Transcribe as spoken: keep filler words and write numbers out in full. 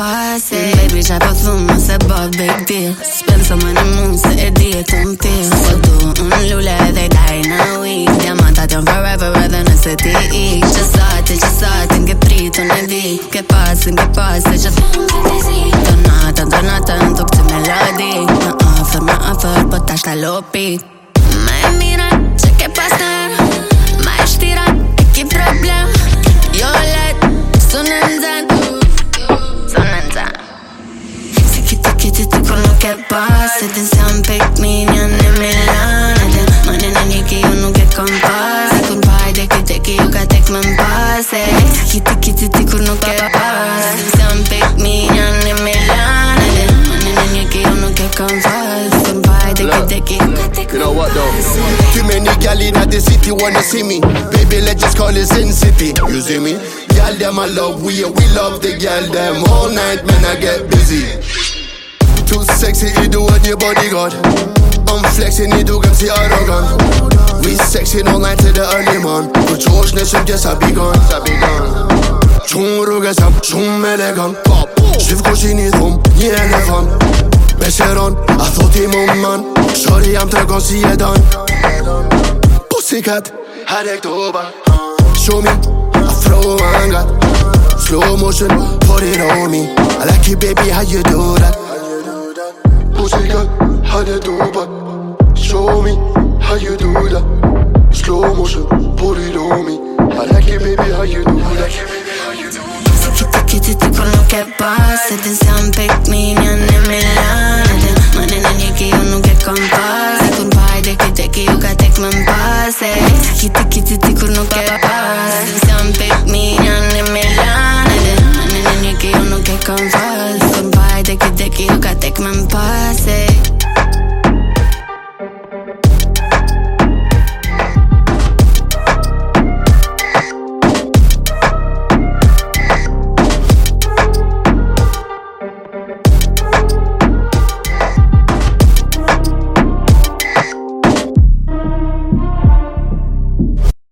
pase. Baby, c'hai profumo, se boh, big deal. Spend some money, moon, se è dietro un pill. Se tu un lule, they die in a week. Diamantati on forever, rather than S T I. Ce sate, ce sate, in che trito ne di. Che passa, in che passa, c'è tornata, tornata, un talk to melody. Ma offer, ma offer, potaș la lopi. Mai mira, ce che passa, mai știra, e che problem. Eu let, sună în zan, sună în zan. Se chiti, chiti, tu con lo che passa. Te sei un pick me, nianne Milano. Ma ne ne che io non che compassa. Con pai de che te che io che te me passe. Chiti, chiti, tu con lo che passa. Te sei un pick me, nianne Milano. Ma ne ne che io non che compassa. Con pai de che te che io che te You know what though? Too many gal in the city wanna see me. Baby, let's just call it Sin City. You see me? Gal them I love, we we love the gal them all night, man I get busy. Too sexy, you do what your bodyguard. I'm flexing, you do get the arrogant. We sexy all night to the early morn. Cu cioșne și piesa bigon, sa bigon. Ciun rugă sam, ciun elegant. Shiv kushini thum, ni elefant. Becheron, I thought him on man. Shorty, I'm trying to see it done. Pussycat, had over. Show me, I throw my gun. Slow motion, put it on me. I like it, baby, how you do that? Pussycat, had it over. Show me, how you do that? Slow motion, put it on me. I like it, baby, how you do that? Se chiti, chiti, tu con lo che passa. Te sei un pick